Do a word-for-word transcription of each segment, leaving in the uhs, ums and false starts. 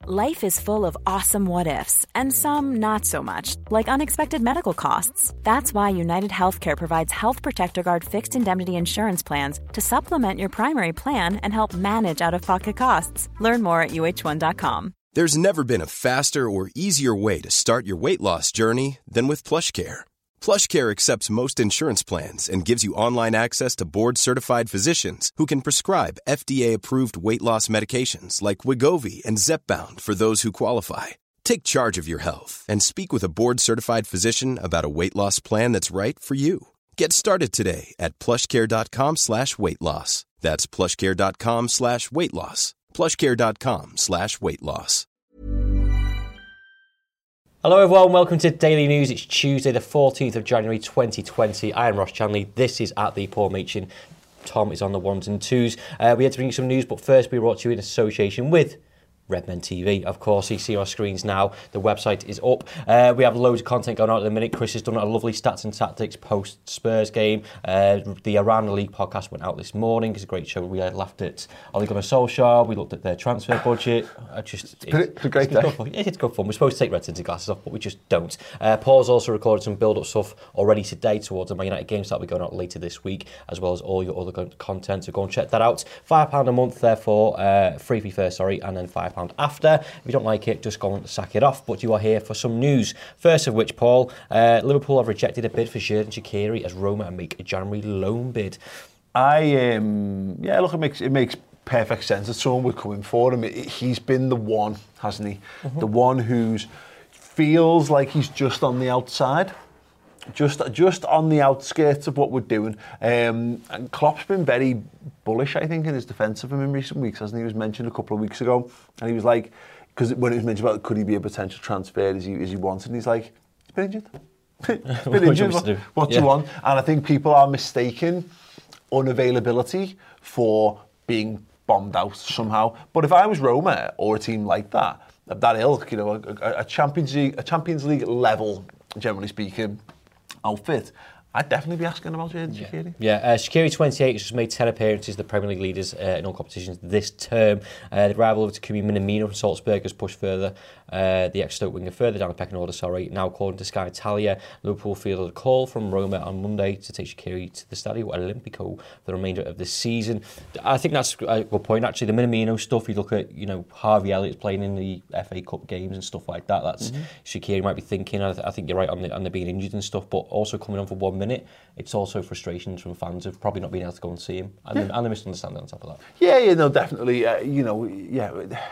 Life is full of awesome what-ifs, and some not so much, like unexpected medical costs. That's why United Healthcare provides Health Protector Guard fixed indemnity insurance plans to supplement your primary plan and help manage out-of-pocket costs. Learn more at U H one dot com. There's never been a faster or easier way to start your weight loss journey than with PlushCare. PlushCare accepts most insurance plans and gives you online access to board-certified physicians who can prescribe F D A-approved weight loss medications like Wegovy and Zepbound for those who qualify. Take charge of your health and speak with a board-certified physician about a weight loss plan that's right for you. Get started today at plushcare.com slash weight loss. That's plushcare.com slash weight loss. plushcare.com slash weight loss. Hello everyone, welcome to Daily News. It's Tuesday the fourteenth of January twenty twenty. I am Ross Chanley, this is At The Paul Machin. Tom is on the ones and twos. Uh, we had to bring you some news, but first we brought to you in association with Redmen T V. Of course, you see our screens now. The website is up. Uh, we have loads of content going on at the minute. Chris has done a lovely stats and tactics post Spurs game. Uh, the Around the League podcast went out this morning. It's a great show. We uh, laughed at Ole Gunnar Solskjaer. We looked at their transfer budget. I just, it's, it, it's a great it's day. Good it's good fun. We're supposed to take red tinted glasses off, but we just don't. Uh, Paul's also recorded some build-up stuff already today towards the Man United games that will be going out later this week, as well as all your other content. So go and check that out. five pounds a month, therefore, uh, free fee first, sorry, and then five pounds after. If you don't like it, just go and sack it off. But you are here for some news. First of which, Paul, uh, Liverpool have rejected a bid for Xherdan Shaqiri as Roma make a January loan bid. I um, yeah, look, it makes it makes perfect sense that someone would come in for him. It, it, he's been the one, hasn't he? Mm-hmm. The one who's feels like he's just on the outside. Just just on the outskirts of what we're doing. Um, and Klopp's been very bullish, I think, in his defence of him in recent weeks, hasn't he? He was mentioned a couple of weeks ago, and he was like, because when it was mentioned about could he be a potential transfer as he, as he wanted, and he's like, he's been injured. he's been injured, what, do? what yeah. do you want? And I think people are mistaking unavailability for being bombed out somehow. But if I was Roma or a team like that, of that ilk, you know, a, a Champions League, a Champions League level, generally speaking, outfit, I'd definitely be asking about Xherdan Shaqiri. Yeah, yeah uh, Shaqiri twenty-eight has just made ten appearances, the Premier League leaders uh, in all competitions this term. Uh, the rival of Takumi Minamino from Salzburg has pushed further, uh, the ex-Stoke winger further down the pecking order, sorry. Now, according to Sky Italia, Liverpool fielded a call from Roma on Monday to take Shaqiri to the Stadio Olimpico for the remainder of the season. I think that's a good point, actually. The Minamino stuff, you look at, you know, Harvey Elliott's playing in the F A Cup games and stuff like that. That's mm-hmm. Shaqiri might be thinking, I, th- I think you're right on the, on the being injured and stuff, but also coming on for one minute. It's also frustrations from fans of probably not being able to go and see him, and, yeah. the, and the misunderstanding on top of that. Yeah, yeah, no, definitely. Uh, you know, yeah.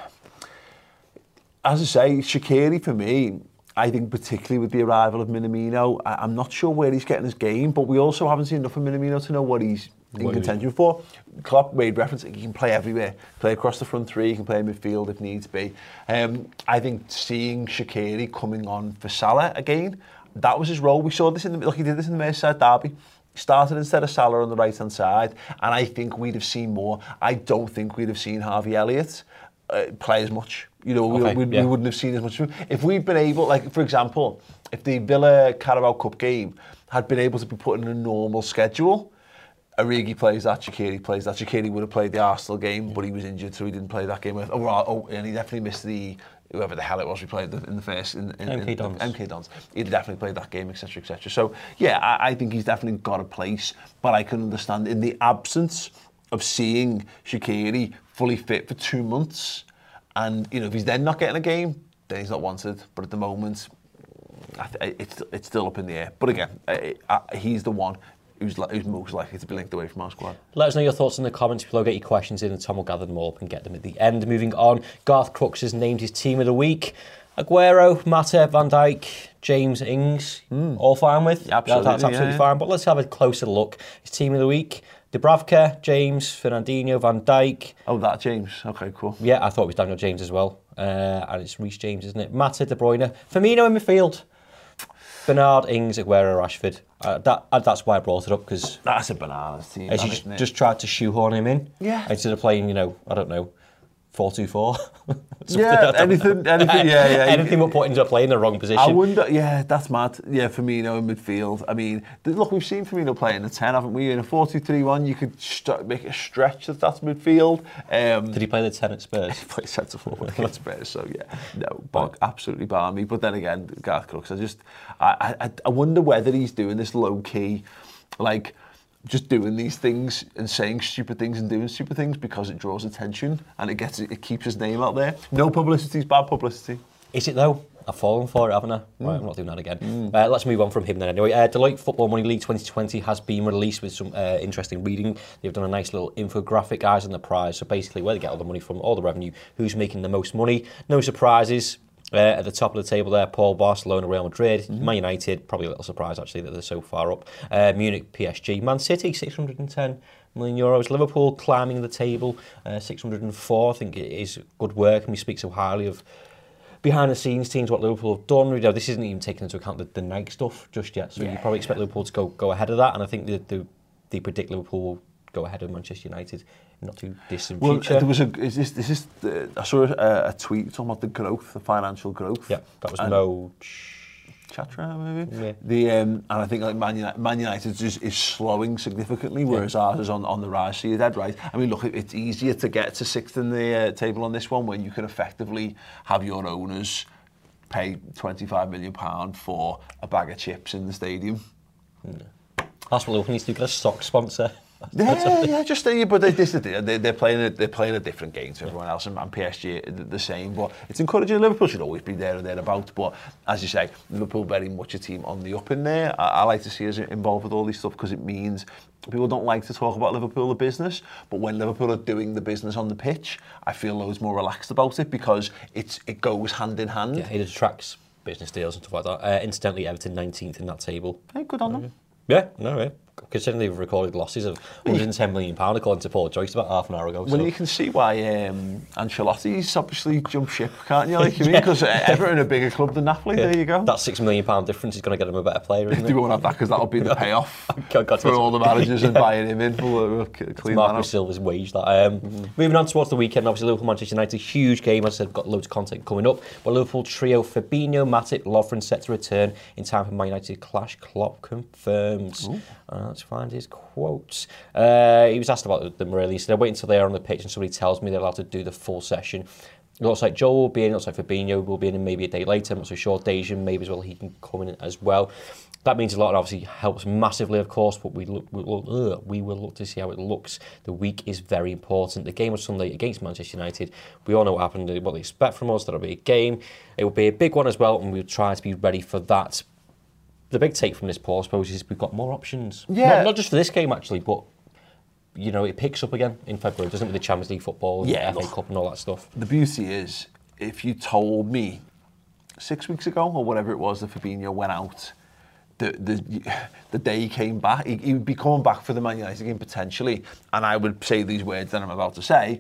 As I say, Shaqiri for me, I think particularly with the arrival of Minamino, I, I'm not sure where he's getting his game, but we also haven't seen enough of Minamino to know what he's in what contention for. Klopp made reference, he can play everywhere, play across the front three, he can play in midfield if needs be. Um, I think seeing Shaqiri coming on for Salah again, that was his role. We saw this in the, look, he did this in the Merseyside derby. He started instead of Salah on the right-hand side, and I think we'd have seen more. I don't think we'd have seen Harvey Elliott uh, play as much. You know, okay, we, we, yeah. we wouldn't have seen as much. If we'd been able, like, for example, if the Villa Carabao Cup game had been able to be put in a normal schedule, Origi plays that, Shaqiri plays that. Shaqiri would have played the Arsenal game, yeah. but he was injured, so he didn't play that game. Oh, oh, and he definitely missed the... whoever the hell it was we played in the first... In, in, M K Dons. M K Dons. He'd definitely played that game, et cetera, et cetera. So, yeah, I, I think he's definitely got a place, but I can understand in the absence of seeing Shaqiri fully fit for two months, and, you know, if he's then not getting a game, then he's not wanted. But at the moment, I th- it's, it's still up in the air. But again, I, I, he's the one who's, li- who's most likely to be linked away from our squad. Let us know your thoughts in the comments below. Get your questions in and Tom will gather them all up and get them at the end. Moving on, Garth Crooks has named his team of the week. Aguero, Mata, Van Dijk, James Ings, mm. all fine with? Yeah, absolutely, That's absolutely yeah, yeah. fine. But let's have a closer look. His team of the week, Dubravka, James, Fernandinho, Van Dijk. Oh, that James. Okay, cool. Yeah, I thought it was Daniel James as well. Uh, and it's Reece James, isn't it? Mata, De Bruyne, Firmino in midfield. Bernard, Ings, Aguero, Rashford. Uh, that uh, that's why I brought it up, because that's a bananas team. As you just, just tried to shoehorn him in, yeah. Instead of playing, you know, I don't know, four two four. Yeah, anything, anything, yeah, yeah. Anything we're putting to play in the wrong position. I wonder, yeah, that's mad. Yeah, Firmino in midfield. I mean, look, we've seen Firmino play in the ten, haven't we? In a four two three one, you could st- make a stretch that that's midfield. Um, Did he play the ten at Spurs? He played centre forward against Spurs, so yeah, no, bog, absolutely balmy. But then again, Gareth Crooks, I just, I, I, I wonder whether he's doing this low key, like, just doing these things and saying stupid things and doing stupid things because it draws attention and it gets it keeps his name out there. No publicity is bad publicity. Is it though? I've fallen for it, haven't I? Mm. Right, I'm not doing that again. Mm. Uh, let's move on from him then anyway. Uh, Deloitte Football Money League twenty twenty has been released with some uh, interesting reading. They've done a nice little infographic, eyes on the prize. So basically where they get all the money from, all the revenue, who's making the most money. No surprises. Uh, at the top of the table there, Paul, Barcelona, Real Madrid, mm-hmm. Man United, probably a little surprise actually that they're so far up. Uh, Munich, P S G, Man City, six hundred ten million euros. Liverpool climbing the table, uh, six hundred four. I think it is good work, and we speak so highly of behind the scenes teams, what Liverpool have done. You know, this isn't even taking into account the, the Nike stuff just yet, so yeah. You probably expect Liverpool to go go ahead of that, and I think the, the, they predict Liverpool will go ahead of Manchester United in not too distant well, future. Well, there was a, is this, this is, uh, I saw a, a tweet talking about the growth, the financial growth. Yeah, that was no... Chatra, maybe? Yeah. The, um, and I think like Man United, Man United is, is slowing significantly, whereas yeah. ours is on, on the rise, so you're dead right. I mean, look, it's easier to get to sixth in the uh, table on this one when you can effectively have your owners pay twenty-five million pounds for a bag of chips in the stadium. Yeah. That's what Liverpool needs to do, get a stock sponsor. Yeah, yeah, just uh, but they, this, they, they're playing a, they're playing a different game to everyone else, and, and P S G the same. But it's encouraging. Liverpool should always be there and thereabouts. But as you say, Liverpool very much a team on the up in there. I, I like to see us involved with all this stuff because it means people don't like to talk about Liverpool the business, but when Liverpool are doing the business on the pitch, I feel loads more relaxed about it because it's it goes hand in hand. Yeah, it attracts business deals and stuff like that. Uh, incidentally, Everton nineteenth in that table. Hey, good on them. Yeah, no, right. Considering they've recorded losses of one hundred ten million pounds according to Paul Joyce about half an hour ago. Well, so. You can see why um, Ancelotti's obviously jumped ship, can't you? Like, I mean, because yeah. Everton are a bigger club than Napoli, yeah. There you go. That six million pounds difference is going to get them a better player, isn't it? They won't have that because that'll be the payoff God, God, for all the managers yeah. and buying him in. We'll, we'll clean Marcus Silva's wage. That. Um, mm-hmm. Moving on towards the weekend, obviously Liverpool Manchester United, huge game. As I said, got loads of content coming up. But Liverpool trio Fabinho, Matip, Lovren set to return in time for Man United clash. Klopp confirms. Uh, let's find his quotes. Uh, he was asked about them really. He said, I wait until they're on the pitch and somebody tells me they're allowed to do the full session. It looks like Joel will be in, it looks like Fabinho will be in maybe a day later. I'm not so sure. Dejan maybe as well, he can come in as well. That means a lot and obviously helps massively, of course, but we look, we, look, ugh, we will look to see how it looks. The week is very important. The game on Sunday against Manchester United, we all know what happened, what they expect from us. That'll be a game. It will be a big one as well, and we'll try to be ready for that. The big take from this, Paul, I suppose, is we've got more options. Yeah. Not, not just for this game, actually, but, you know, it picks up again in February, doesn't it, with the Champions League football, yeah, the F A Cup and all that stuff. The beauty is, if you told me six weeks ago, or whatever it was, that Fabinho went out, the the, the day he came back, he, he would be coming back for the Man United game potentially, and I would say these words that I'm about to say,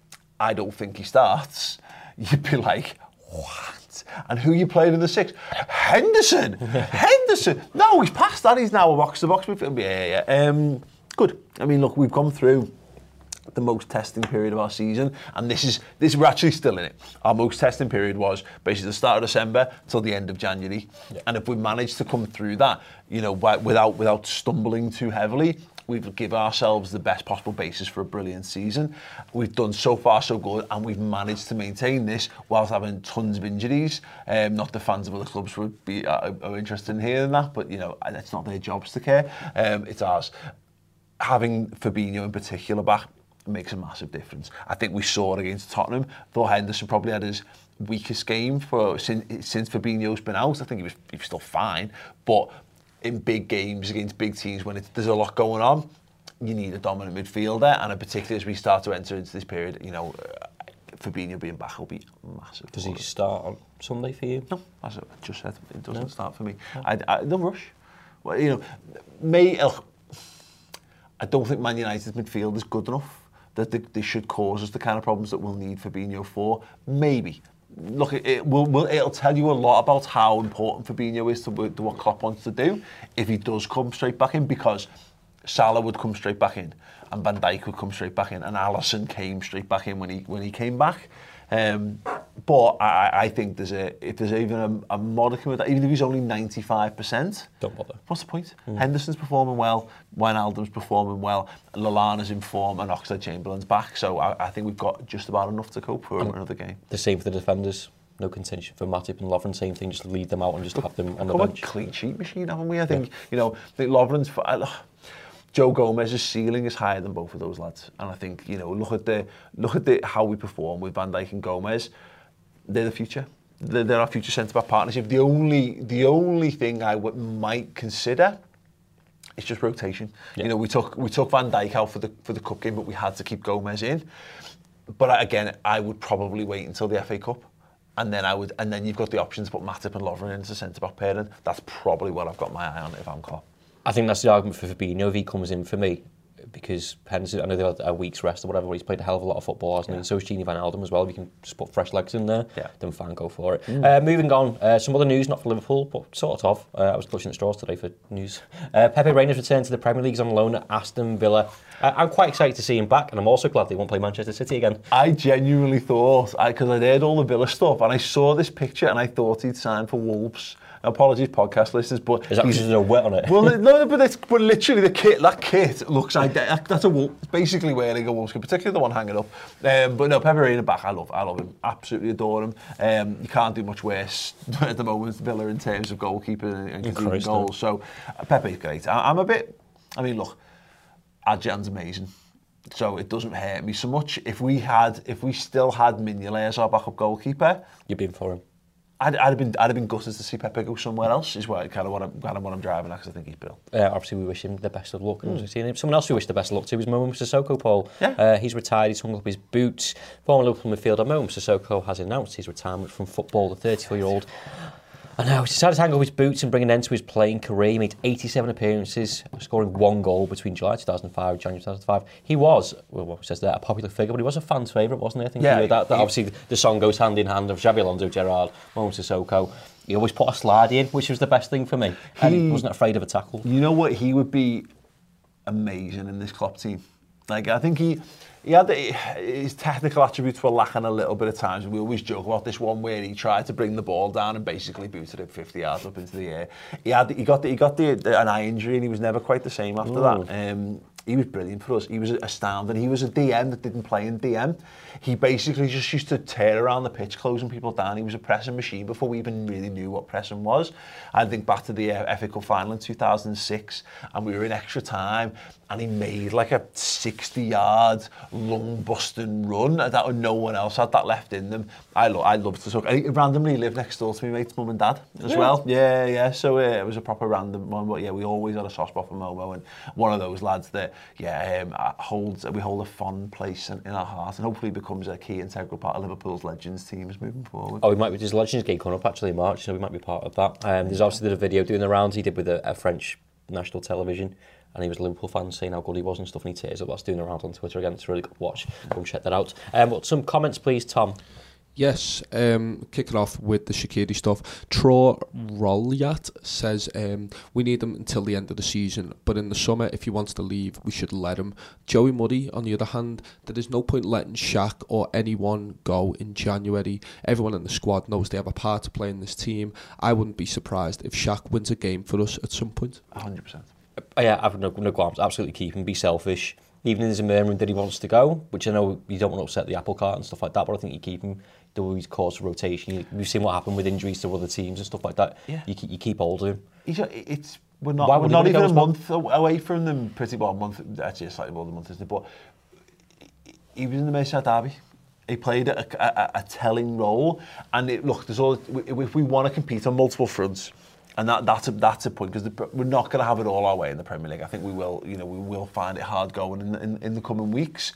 I don't think he starts, you'd be like, what? And who you playing in the six? Henderson! Henderson! No, he's past that. He's now a box-to-box midfielder. Yeah, yeah. Um, good. I mean, look, we've gone through the most testing period of our season, and this is this we're actually still in it. Our most testing period was basically the start of December till the end of January, yeah. And if we managed to come through that, you know, without without stumbling too heavily, we've give ourselves the best possible basis for a brilliant season. We've done so far so good, and we've managed to maintain this whilst having tons of injuries. Um, not the fans of other clubs would be uh, are interested in hearing that, but you know, it's not their jobs to care. Um, it's ours. Having Fabinho in particular back makes a massive difference. I think we saw it against Tottenham. Though Henderson probably had his weakest game for since, since Fabinho's been out. I think he was he was still fine, but in big games against big teams when it's, there's a lot going on, you need a dominant midfielder, and particularly as we start to enter into this period, you know, uh, Fabinho being back will be massive. Does he start on Sunday for you? No, as I just said, it doesn't no. start for me. No. I, I, no rush. Well, you know, may I don't think Man United's midfield is good enough that they, they should cause us the kind of problems that we'll need Fabinho for. Maybe. Look, it, it will, will, it'll tell you a lot about how important Fabinho is to, to what Klopp wants to do if he does come straight back in, because Salah would come straight back in, and Van Dijk would come straight back in, and Alisson came straight back in when he when he came back. Um, but I, I think there's a if there's even a, a modicum of that, even if he's only ninety-five percent, don't bother. What's the point? Mm. Henderson's performing well, Wijnaldum's performing well, Lallana's in form, and Oxlade-Chamberlain's back. So I, I think we've got just about enough to cope for um, another game. The same for the defenders. No contention for Matip and Lovren. Same thing. Just leave them out and just have them on the Come bench. a clean sheet machine, haven't we? I think yeah. you know. I think Lovren's. Uh, Joe Gomez's ceiling is higher than both of those lads, and I think you know look at the look at the how we perform with Van Dijk and Gomez. They're the future. They're, they're our future centre back partnership. The only the only thing I would might consider is just rotation. Yeah. You know, we took we took Van Dijk out for the for the cup game, but we had to keep Gomez in. But again, I would probably wait until the F A Cup. And then I would, and then you've got the option to put Matip and Lovren into centre back pairing. That's probably what I've got my eye on if I'm Klopp. I think that's the argument for Fabinho if he comes in for me, because Henderson, I know they had a week's rest or whatever, but he's played a hell of a lot of football, hasn't he? Yeah. And so is Gini Wijnaldum as well. If you can just put fresh legs in there, yeah. then fine, go for it. Mm. Uh, moving on, uh, some other news, not for Liverpool, but sort of. Uh, I was clutching at straws today for news. Uh, Pepe Reina's returned to the Premier League on loan at Aston Villa. Uh, I'm quite excited to see him back, and I'm also glad they won't play Manchester City again. I genuinely thought, because I'd heard all the Villa stuff, and I saw this picture, and I thought he'd signed for Wolves. Apologies, podcast listeners, but is that because there's no wet on it? Well, no, but it's but literally the kit. That kit looks like that, that's a wolf. It's basically wearing a Wolves kit, particularly the one hanging up. Um, but no, Pepe Reina back. I love, I love him. Absolutely adore him. Um, you can't do much worse at the moment, Villa, in terms of goalkeeping and, and conceding goals. So uh, Pepe's great. I, I'm a bit. I mean, look, Adjan's amazing. So it doesn't hurt me so much. If we had, if we still had Mignolet as our backup goalkeeper, you'd be in for him. I'd, I'd have been, I'd have been gutted to see Pepe go somewhere else. Is what kind of what I'm, kind of what I'm driving at, because I think he's brilliant. Uh, obviously, we wish him the best of luck. Mm. Someone else we wish the best of luck to is Mohamed Sissoko, Paul. Yeah. Uh, he's retired. He's hung up his boots. Former Liverpool midfielder Mohamed Sissoko has announced his retirement from football. The thirty-four-year-old. I know, he's decided to hang up his boots and bring an end to his playing career. He made eighty-seven appearances, scoring one goal between July two thousand five and January two thousand five. He was, well, what says there, a popular figure, but he was a fan's favourite, wasn't he? I think yeah, he, that, that obviously the song goes hand in hand of Xabi Alonso, Gerrard, Mohamed Sissoko. He always put a slide in, which was the best thing for me. And he, he wasn't afraid of a tackle. You know what? He would be amazing in this Klopp team. Like, I think he... He had the, his technical attributes were lacking a little bit at times. We always joke about this one where he tried to bring the ball down and basically booted it fifty yards up into the air. He had he got the, he got the, the, an eye injury, and he was never quite the same after mm. that. Um, he was brilliant for us. He was astounding. He was a D M that didn't play in D M. He basically just used to tear around the pitch, closing people down. He was a pressing machine before we even really knew what pressing was. I think back to the F A Cup final in two thousand six, and we were in extra time, and he made like a sixty-yard lung-busting run that no one else had that left in them. I lo- I loved to talk. He randomly lived next door to me mate's mum and dad as yeah. well. Yeah, yeah. So uh, it was a proper random one, but yeah, we always had a soft spot for Momo, and one of those lads that yeah um, holds we hold a fond place in, in our heart, and hopefully becomes a key integral part of Liverpool's Legends teams moving forward. Oh, we might be. There's a Legends game coming up actually in March, so we might be part of that. Um, there's obviously the video doing the rounds he did with a, a French national television. And he was a Liverpool fan saying how good he was and stuff, and he tears up. That's doing around on Twitter again. It's a really good watch. Go and check that out. Um, but some comments, please, Tom. Yes, um, kick it off with the Shaqiri stuff. Tro Rolyat says um, we need him until the end of the season, but in the summer, if he wants to leave, we should let him. Joey Murray, on the other hand, there is no point letting Shaq or anyone go in January. Everyone in the squad knows they have a part to play in this team. I wouldn't be surprised if Shaq wins a game for us at some point. one hundred percent. Uh, yeah, I've no, no qualms. Absolutely keep him. Be selfish. Even if there's a murmuring that he wants to go, which I know you don't want to upset the apple cart and stuff like that, but I think you keep him. Do his course of rotation. You, we've seen what happened with injuries to other teams and stuff like that. Yeah. You, you keep hold of him. He's a, it's we're not we're not even a month away from them. Pretty well, a month actually slightly more than a month, isn't it? But he was in the Merseyside derby. He played a, a, a telling role, and it, look, there's all if we want to compete on multiple fronts. And that, that's a that's a point, because we're not going to have it all our way in the Premier League. I think we will, you know, we will find it hard going in, in, in the coming weeks.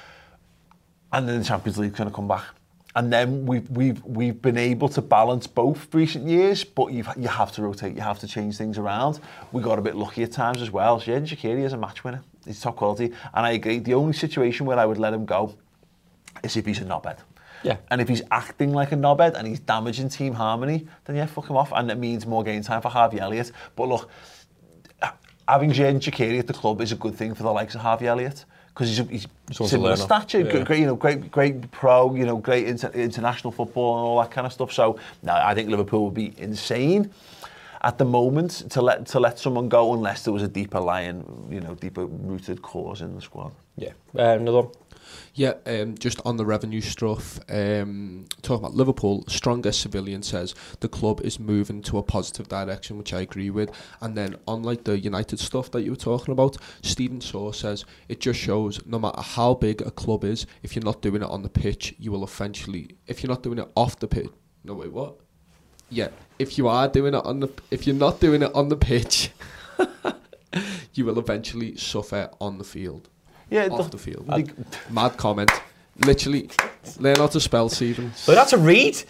And then the Champions League's going to come back, and then we've we've we've been able to balance both recent years. But you you have to rotate, you have to change things around. We got a bit lucky at times as well. Xherdan Shaqiri is a match winner. He's top quality, and I agree. The only situation where I would let him go is if he's a knobhead. Yeah. And if he's acting like a knobhead and he's damaging team harmony, then yeah, fuck him off. And it means more game time for Harvey Elliott. But look, having Xherdan Shaqiri at the club is a good thing for the likes of Harvey Elliott. Because he's, he's similar stature, yeah. great, you know, great, great pro, you know, great inter- international football and all that kind of stuff. So, no, I think Liverpool would be insane at the moment to let to let someone go unless there was a deeper lying, you know, deeper rooted cause in the squad. Yeah, uh, another one. Yeah, um, just on the revenue stuff, um, talking about Liverpool, Strongest Civilian says the club is moving to a positive direction, which I agree with. And then on like the United stuff that you were talking about, Stephen Saw says it just shows no matter how big a club is, if you're not doing it on the pitch, you will eventually, if you're not doing it off the pitch, no wait, what? Yeah, if you are doing it on the, if you're not doing it on the pitch, you will eventually suffer on the field. Yeah, off the field. Uh, Mad comment. Literally, learn how to spell, Stephen. Learn how to read?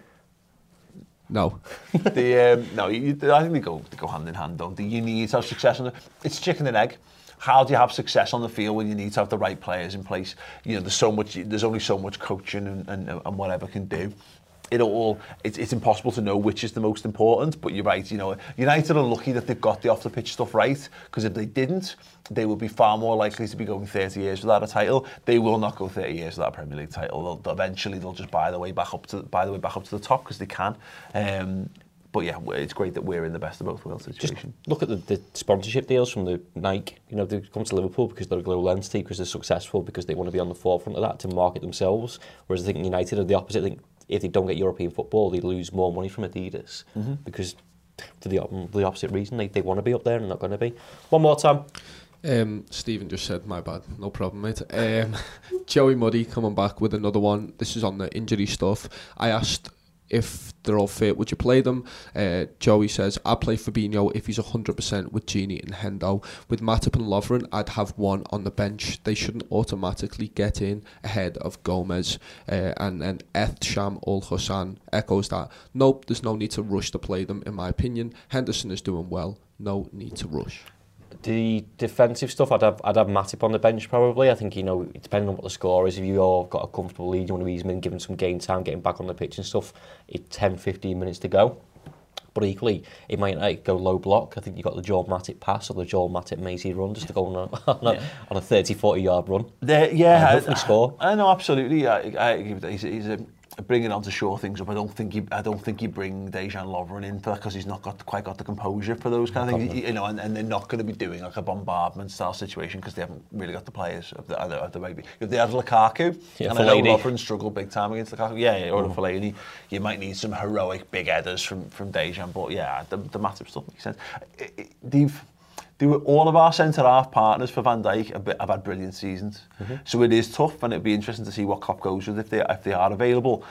No. the um, no, you, I think they go they go hand in hand, don't they? You need to have success on the. It's chicken and egg. How do you have success on the field when you need to have the right players in place? You know, there's so much. There's only so much coaching and, and, and whatever can do. It all, it's, it's impossible to know which is the most important, but you're right, you know, United are lucky that they've got the off-the-pitch stuff right, because if they didn't, they would be far more likely to be going thirty years without a title. They will not go thirty years without a Premier League title. They'll, eventually, they'll just buy the way back up to buy the way back up to the top because they can. Um, but yeah, it's great that we're in the best of both worlds situation. Just look at the, the sponsorship deals from the Nike. You know, they come to Liverpool because they're a global entity, because they're successful, because they want to be on the forefront of that to market themselves. Whereas I think United are the opposite. I think if they don't get European football, they lose more money from Adidas mm-hmm. because for the, the opposite reason, they, they want to be up there and not going to be. One more time. Um, Stephen just said, my bad, no problem, mate. Um, Joey Muddy coming back with another one. This is on the injury stuff. I asked if they're all fit, would you play them? Uh, Joey says, I'd play Fabinho if he's one hundred percent with Gini and Hendo. With Matip and Lovren, I'd have one on the bench. They shouldn't automatically get in ahead of Gomez. Uh, and then Ethsham Ul Hussan echoes that. Nope, there's no need to rush to play them, in my opinion. Henderson is doing well. No need to rush. The defensive stuff, I'd have I'd have Matip on the bench probably. I think, you know, depending on what the score is, if you've all got a comfortable lead, you want to ease him in, give him some game time, getting back on the pitch and stuff, it's ten, fifteen minutes to go. But equally, it might like, go low block. I think you've got the Joel Matip pass or the Joel Matip Maisie run just to go on a, on a, yeah. on a thirty, forty yard run. The, yeah, and hopefully I, score. I know, absolutely. I, I, he's, he's a... bringing on to shore things up. I don't think you. I don't think you bring Dejan Lovren in for that because he's not got quite got the composure for those kind of things. You, you know, and, and they're not going to be doing like a bombardment style situation because they haven't really got the players of the of the way. If they had Lukaku, yeah, and I know Lovren struggled big time against Lukaku. Yeah, yeah, or mm. Fellaini, you might need some heroic big headers from from Dejan. But yeah, the, the Matip stuff makes sense. It, it, they've. They were, all of our centre-half partners for Van Dijk have, have had brilliant seasons. Mm-hmm. So it is tough, and it'd be interesting to see what Klopp goes with if they if they are available.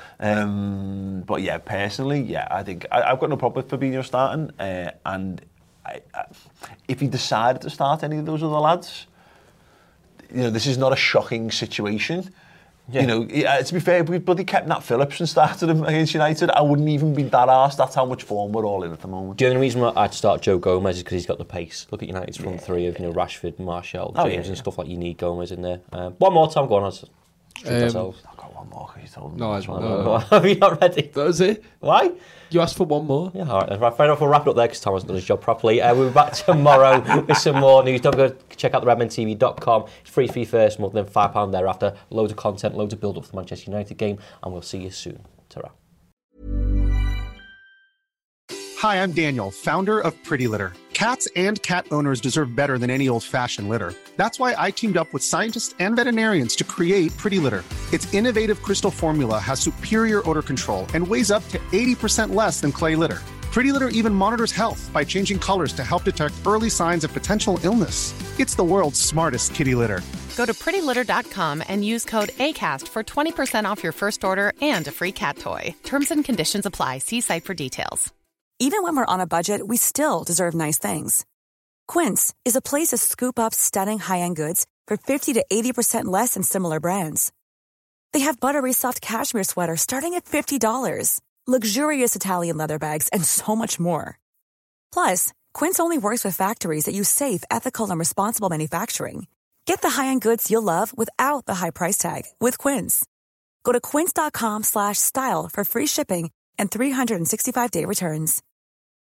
Um, but yeah, personally, yeah, I think I, I've got no problem with Fabinho starting. Uh, and I, I, if he decided to start any of those other lads, you know, this is not a shocking situation. Yeah. You know, uh, to be fair, we bloody kept Nat Phillips and started him against United. I wouldn't even be that arsed. That's how much form we're all in at the moment. The only reason I'd start Joe Gomez is because he's got the pace. Look at United's front yeah. three of, you know, Rashford, Martial, James oh, yeah, and yeah. stuff like you need Gomez in there. Um, one more time, go on. Us. Um, I've got one more because you told me. No, I no, no, no. Have you not ready? That was it. Why? You asked for one more. Yeah, all right. Fair enough, we'll wrap it up there because Tom hasn't done his job properly. Uh, we'll be back tomorrow with some more news. Don't go check out the redmen t v dot com. It's free for your first month, then five pounds thereafter. Loads of content, loads of build-up for the Manchester United game, and we'll see you soon. Ta-ra. Hi, I'm Daniel, founder of Pretty Litter. Cats and cat owners deserve better than any old-fashioned litter. That's why I teamed up with scientists and veterinarians to create Pretty Litter. Its innovative crystal formula has superior odor control and weighs up to eighty percent less than clay litter. Pretty Litter even monitors health by changing colors to help detect early signs of potential illness. It's the world's smartest kitty litter. Go to pretty litter dot com and use code ACAST for twenty percent off your first order and a free cat toy. Terms and conditions apply. See site for details. Even when we're on a budget, we still deserve nice things. Quince is a place to scoop up stunning high-end goods for fifty to eighty percent less than similar brands. They have buttery soft cashmere sweaters starting at fifty dollars, luxurious Italian leather bags, and so much more. Plus, Quince only works with factories that use safe, ethical, and responsible manufacturing. Get the high-end goods you'll love without the high price tag with Quince. Go to quince dot com slash style for free shipping and three sixty-five day returns.